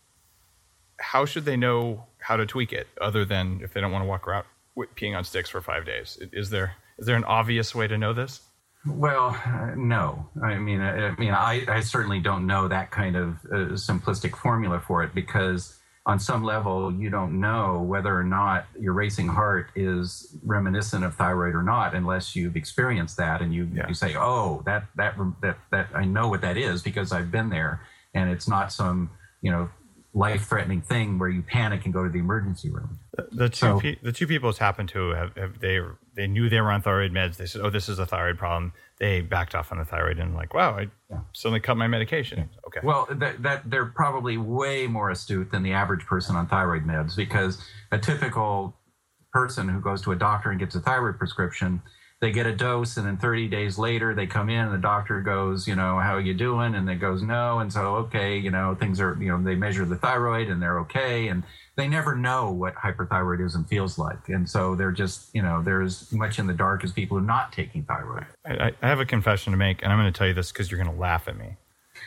how should they know how to tweak it other than if they don't want to walk around peeing on sticks for five days? Is there is there an obvious way to know this? Well, uh, no. I mean, I, I mean, I, I certainly don't know that kind of uh, simplistic formula for it, because on some level, you don't know whether or not your racing heart is reminiscent of thyroid or not, unless you've experienced that and you, yeah. you say, "Oh, that that that that I know what that is because I've been there," and it's not some, you know, life-threatening thing where you panic and go to the emergency room. The, the two so, pe- the two people it's happened to have, have they they knew they were on thyroid meds. They said, "Oh, this is a thyroid problem." They backed off on the thyroid and like, "Wow, I yeah. suddenly cut my medication." Yeah. Okay. Well, that, that they're probably way more astute than the average person on thyroid meds, because a typical person who goes to a doctor and gets a thyroid prescription, they get a dose, and then thirty days later they come in and the doctor goes, you know, "How are you doing?" And they goes, "No." And so, okay, you know, things are, you know, they measure the thyroid and they're okay. And they never know what hyperthyroidism feels like. And so they're just, you know, they're as much in the dark as people who are not taking thyroid. I, I have a confession to make, and I'm going to tell you this because you're going to laugh at me.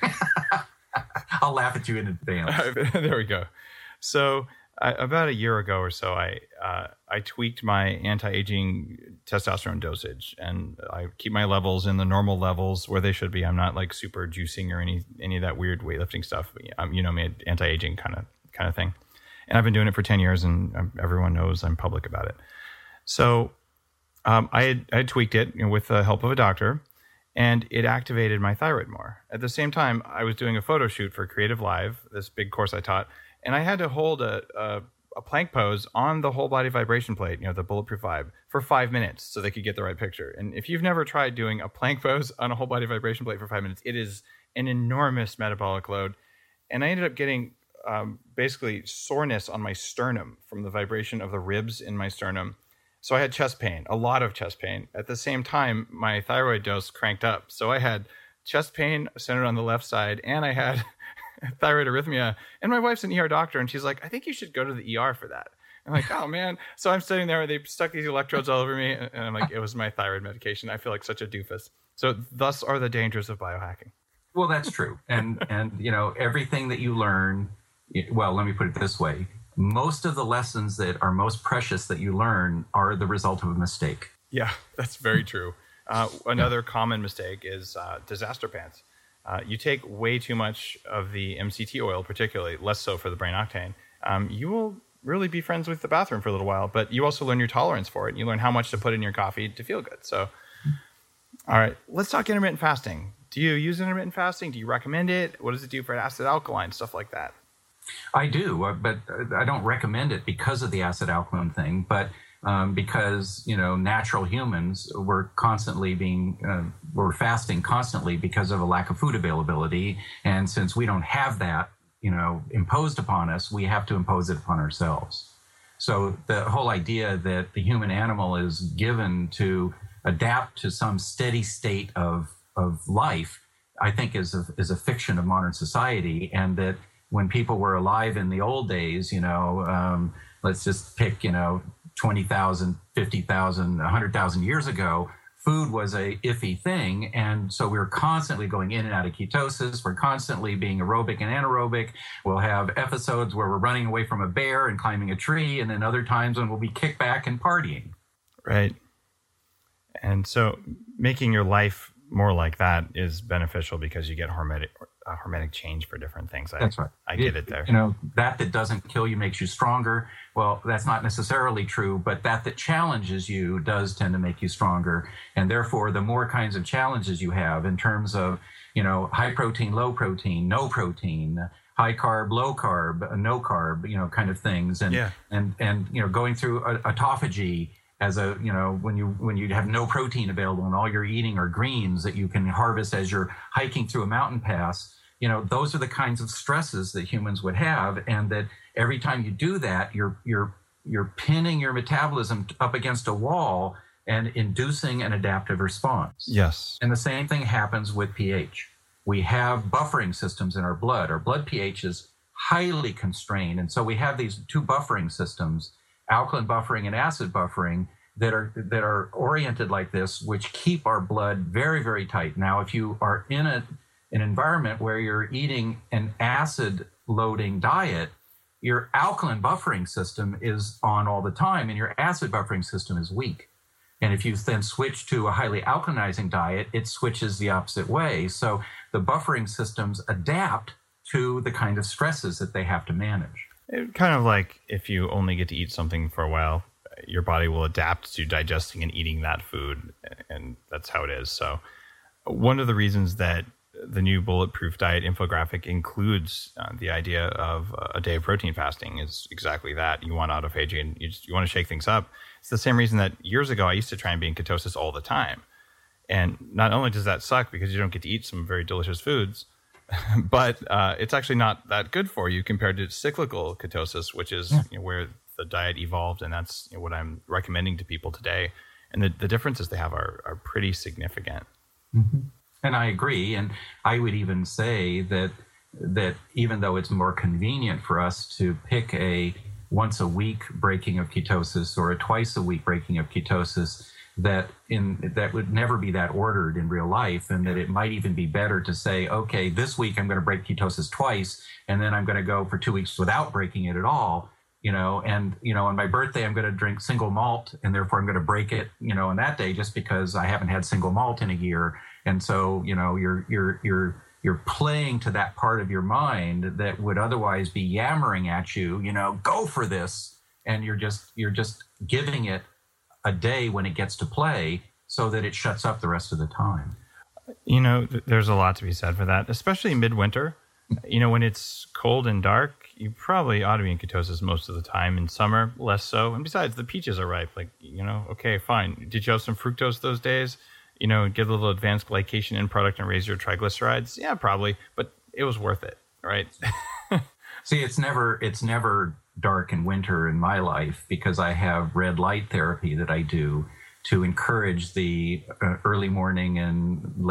I'll laugh at you in advance. There we go. So I, about a year ago or so, I uh, I tweaked my anti-aging testosterone dosage, and I keep my levels in the normal levels where they should be. I'm not like super juicing or any any of that weird weightlifting stuff. Um, you know, me, anti-aging kind of kind of thing. And I've been doing it for ten years, and everyone knows I'm public about it. So um, I, had, I had tweaked it, you know, with the help of a doctor, and it activated my thyroid more. At the same time, I was doing a photo shoot for Creative Live, this big course I taught, and I had to hold a, a, a plank pose on the whole body vibration plate, you know, the Bulletproof Vibe, for five minutes so they could get the right picture. And if you've never tried doing a plank pose on a whole body vibration plate for five minutes, it is an enormous metabolic load. And I ended up getting Um, basically soreness on my sternum from the vibration of the ribs in my sternum. So I had chest pain, a lot of chest pain. At the same time, my thyroid dose cranked up. So I had chest pain centered on the left side, and I had thyroid arrhythmia. And my wife's an E R doctor, and she's like, I think you should go to the E R for that. I'm like, oh, man. So I'm sitting there, they stuck these electrodes all over me, and I'm like, it was my thyroid medication. I feel like such a doofus. So thus are the dangers of biohacking. Well, that's true. And, and you know, everything that you learn, well, let me put it this way. Most of the lessons that are most precious that you learn are the result of a mistake. Yeah, that's very true. Uh, another common mistake is uh, disaster pants. Uh, you take way too much of the M C T oil, particularly, less so for the brain octane. Um, you will really be friends with the bathroom for a little while, but you also learn your tolerance for it. And you learn how much to put in your coffee to feel good. So, all right, let's talk intermittent fasting. Do you use intermittent fasting? Do you recommend it? What does it do for acid alkaline, stuff like that? I do, but I don't recommend it because of the acid alkaline thing, but um, because, you know, natural humans were constantly being, uh, were fasting constantly because of a lack of food availability. And since we don't have that, you know, imposed upon us, we have to impose it upon ourselves. So the whole idea that the human animal is given to adapt to some steady state of, of life, I think is a, is a fiction of modern society. And that when people were alive in the old days, you know, um, let's just pick, you know, twenty thousand, fifty thousand, one hundred thousand years ago, food was a iffy thing. And so we were constantly going in and out of ketosis. We're constantly being aerobic and anaerobic. We'll have episodes where we're running away from a bear and climbing a tree. And then other times when we'll be kicked back and partying. Right. And so making your life more like that is beneficial because you get hormetic, uh, hormetic change for different things. I, That's right. I get it, it there. You know, that that doesn't kill you makes you stronger. Well, that's not necessarily true, but that that challenges you does tend to make you stronger. And therefore, the more kinds of challenges you have in terms of, you know, high protein, low protein, no protein, high carb, low carb, no carb, you know, kind of things. And, yeah. and, and, you know, going through autophagy as a, you know, when you when you have no protein available and all you're eating are greens that you can harvest as you're hiking through a mountain pass, you know, those are the kinds of stresses that humans would have. And that every time you do that, you're you're you're pinning your metabolism up against a wall and inducing an adaptive response. Yes. And the same thing happens with pH. We have buffering systems in our blood. Our blood pH is highly constrained. And so we have these two buffering systems, alkaline buffering and acid buffering, that are that are oriented like this, which keep our blood very, very tight. Now, if you are in a, an environment where you're eating an acid loading diet, your alkaline buffering system is on all the time and your acid buffering system is weak. And if you then switch to a highly alkalinizing diet, it switches the opposite way. So the buffering systems adapt to the kind of stresses that they have to manage. It, kind of like if you only get to eat something for a while, your body will adapt to digesting and eating that food, and that's how it is. So one of the reasons that the new Bulletproof Diet infographic includes uh, the idea of a day of protein fasting is exactly that. You want autophagy and you, just, you want to shake things up. It's the same reason that years ago I used to try and be in ketosis all the time. And not only does that suck because you don't get to eat some very delicious foods, but uh, it's actually not that good for you compared to cyclical ketosis, which is yeah. you know, where the diet evolved, and that's you know, what I'm recommending to people today. And the, the differences they have are, are pretty significant. Mm-hmm. And I agree. And I would even say that that even though it's more convenient for us to pick a once a week breaking of ketosis or a twice a week breaking of ketosis, that in that would never be that ordered in real life, and that it might even be better to say, okay, this week I'm going to break ketosis twice, and then I'm going to go for two weeks without breaking it at all. You know, and, you know, on my birthday, I'm going to drink single malt, and therefore I'm going to break it, you know, on that day just because I haven't had single malt in a year. And so, you know, you're, you're, you're, you're playing to that part of your mind that would otherwise be yammering at you, you know, go for this. And you're just, you're just giving it a day when it gets to play so that it shuts up the rest of the time. You know, th- there's a lot to be said for that, especially midwinter. You know, when it's cold and dark, you probably ought to be in ketosis most of the time. In summer, less so. And besides, the peaches are ripe. Like, you know, okay, fine. Did you have some fructose those days? You know, get a little advanced glycation end product and raise your triglycerides? Yeah, probably. But it was worth it, right? See, it's never it's never dark in winter in my life because I have red light therapy that I do to encourage the uh, early morning and late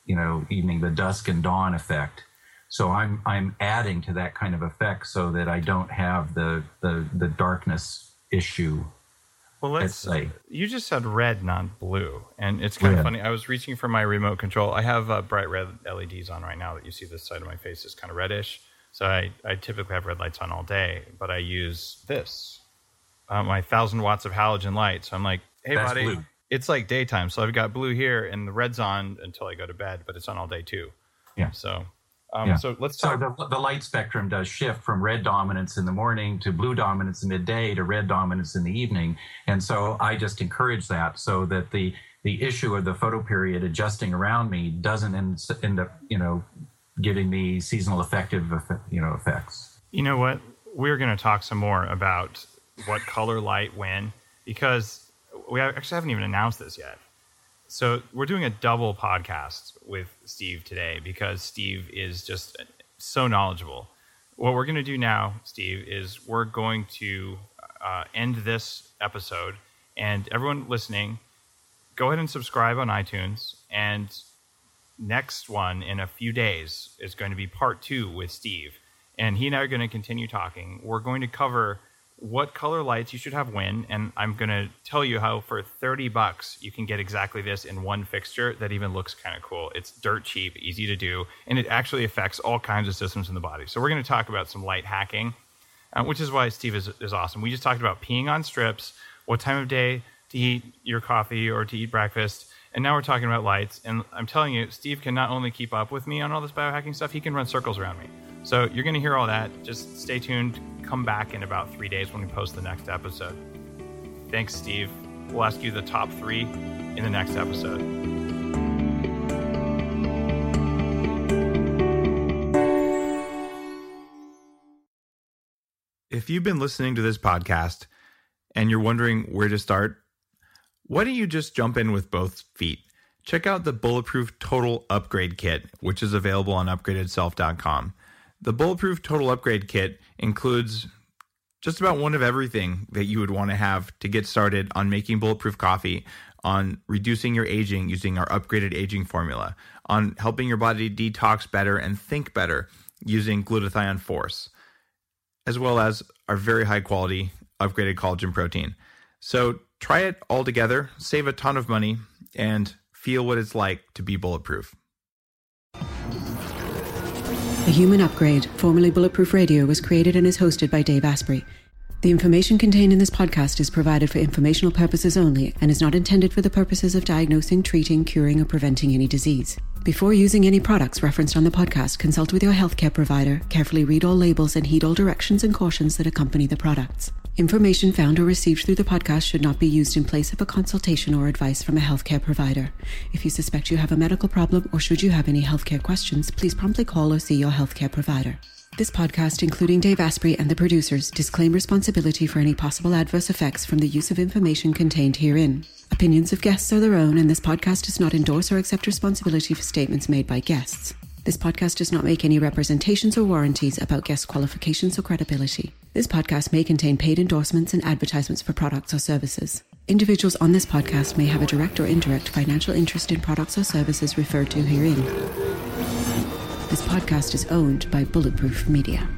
you know, evening, the dusk and dawn effect. So I'm I'm adding to that kind of effect so that I don't have the the, the darkness issue. Well, let's say you just said red, not blue, and it's kind red. of funny. I was reaching for my remote control. I have uh, bright red L E Ds on right now that you see this side of my face is kind of reddish. So I, I typically have red lights on all day, but I use this, uh, my thousand watts of halogen light. So I'm like, hey, That's buddy, blue. It's like daytime. So I've got blue here, and the red's on until I go to bed, but it's on all day too. Yeah. So, um, yeah. so let's so talk. the, the light spectrum does shift from red dominance in the morning to blue dominance in midday to red dominance in the evening. And so I just encourage that so that the, the issue of the photoperiod adjusting around me doesn't end, end up, you know, giving me seasonal affective, you know, effects. You know what? We're going to talk some more about what color light when, because we actually haven't even announced this yet. So we're doing a double podcast with Steve today because Steve is just so knowledgeable. What we're going to do now, Steve, is we're going to uh, end this episode, and everyone listening, go ahead and subscribe on iTunes, and next one in a few days is going to be part two with Steve. And he and I are going to continue talking. We're going to cover what color lights you should have when, and I'm going to tell you how for thirty bucks you can get exactly this in one fixture that even looks kind of cool. It's dirt cheap, easy to do, and it actually affects all kinds of systems in the body. So we're going to talk about some light hacking, uh, which is why Steve is, is awesome. We just talked about peeing on strips, what time of day to eat your coffee or to eat breakfast, and now we're talking about lights. And I'm telling you, Steve can not only keep up with me on all this biohacking stuff, he can run circles around me. So you're going to hear all that. Just stay tuned. Come back in about three days when we post the next episode. Thanks, Steve. We'll ask you the top three in the next episode. If you've been listening to this podcast and you're wondering where to start, why don't you just jump in with both feet? Check out the Bulletproof Total Upgrade Kit, which is available on upgraded self dot com. The Bulletproof Total Upgrade Kit includes just about one of everything that you would want to have to get started on making bulletproof coffee, on reducing your aging using our upgraded aging formula, on helping your body detox better and think better using glutathione force, as well as our very high quality upgraded collagen protein. So try it all together, save a ton of money, and feel what it's like to be bulletproof. The Human Upgrade, formerly Bulletproof Radio, was created and is hosted by Dave Asprey. The information contained in this podcast is provided for informational purposes only and is not intended for the purposes of diagnosing, treating, curing, or preventing any disease. Before using any products referenced on the podcast, consult with your healthcare provider, carefully read all labels, and heed all directions and cautions that accompany the products. Information found or received through the podcast should not be used in place of a consultation or advice from a healthcare provider. If you suspect you have a medical problem or should you have any healthcare questions, please promptly call or see your healthcare provider. This podcast, including Dave Asprey and the producers, disclaim responsibility for any possible adverse effects from the use of information contained herein. Opinions of guests are their own, and this podcast does not endorse or accept responsibility for statements made by guests. This podcast does not make any representations or warranties about guest qualifications or credibility. This podcast may contain paid endorsements and advertisements for products or services. Individuals on this podcast may have a direct or indirect financial interest in products or services referred to herein. This podcast is owned by Bulletproof Media.